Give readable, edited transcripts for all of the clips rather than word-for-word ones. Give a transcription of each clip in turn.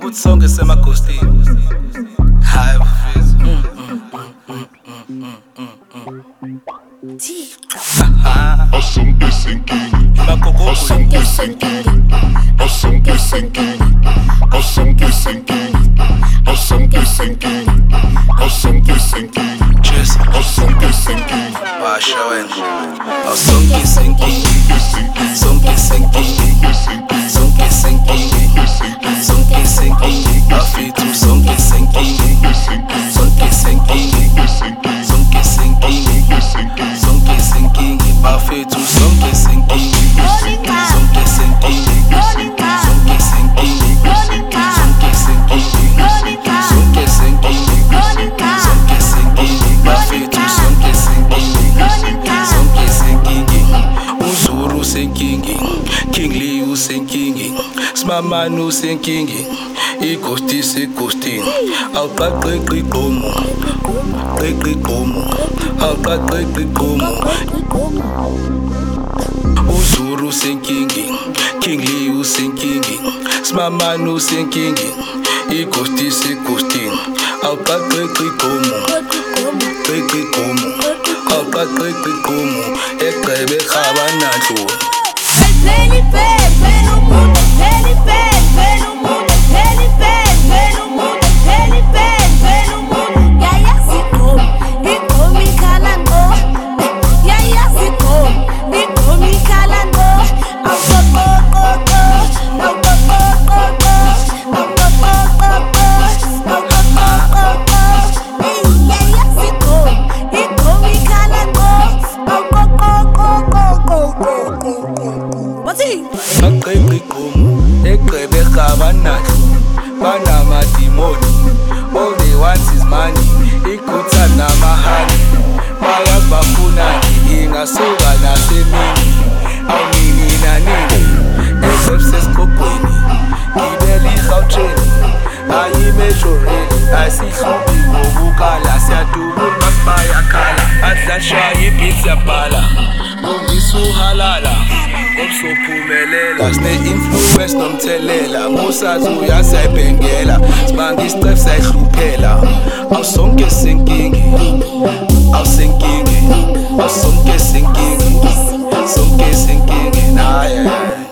futhi sonke semagostini. Hayi bafethu. Asonke sinking, asonke sinking, asonke sinking, asonke sinking, asonke sinking, asonke sinking. Cheers. Asonke sinking, Washa wena. Asonke sinking, sonke sinking, sonke sinking, sonke sinking. Bafethu sonke sinking, sonke sinking, sonke sinking, sonke sinking. Bafethu sonke sinking, sonke sinking, sonke sinking, sonke sinking, sonke sinking, sonke sinking. Bafethu sonke sinking, sonke sinking. Uzuru sinking, King Leo sinking, Smamanu sinking, Ikosti sekusting. Awuqaqeqi qomo, qeqi qomo, awuqaqeqi qomo. Uzuru sinking, King Leo sinking, Smamanu sinking, Ikosti sekusting. Awuqaqeqi qomo, qeqi qomo, awuqaqeqi qomo. Egcebe khabanadlo. Penny bag, penny moon, penny bag, penny moon, penny bag, penny moon, penny bag, penny moon. Yeah, yes, it go me calando. Yeah, yes, it go me calando. Aqeqi qomo, egcebe khabanadlo. Banamadimoni, all they want is money. Ikhutha namahani, bayazi bafunani. Ingasuka nasemini, awunini nanini. Esebusesiqoqweni, ngibele iGautrain. Ayimejoreni, ayisihlubi ngokukala. Siyadubula masibaya-khala, adlashaya ibhithi yabhala. Ungisuhalala, obusophumelela. Sine-influence nomthelela, musazi uyasayibhengela. Sibanga isicefu sayihluphela. Awusonke sinkingi, awusinkingi, awusonke sinkingi, sonke sinkingi. Naye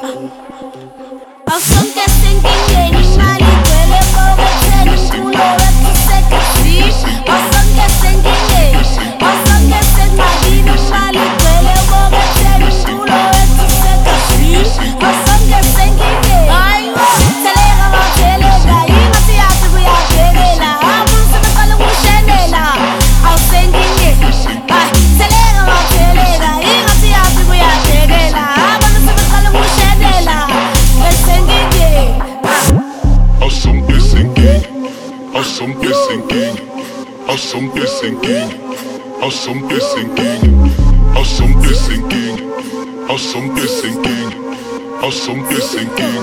Awusonke senkingeni, imali igcwele poketheni, umculo wethu awusonke senkingeni, awusonke semalini, imali igcwele poketheni, umculo wethu awusonke senkingeni. Hayibo, theleka ngawutheleka, ingathi yazi kuyabhekela. Abantu sebeqala ukushenela, awusenkingeni. Theleka ngawutheleka, ingathi yazi kuyabhekela. Abantu sebeqala ukushenela, besenkingeni. asonke sinking, asonke sinking, asonke sinking, asonke sinking, asonke sinking, asonke sinking, asonke sinking,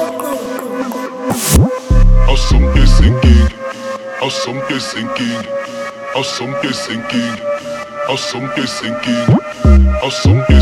asonke sinking, asonke sinking, asonke sinking, asonke sinking, asonke